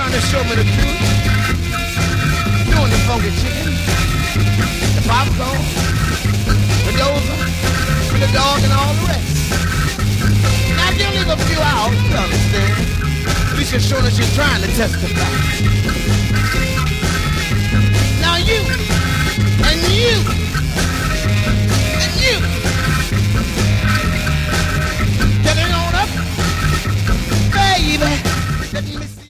trying to show me the truth. Doing the funky chicken, the popcorn, the dozer, the dog, and all the rest. Now, if you leave a few out, you understand. At least you're showing that she's trying to testify. Now you, and you,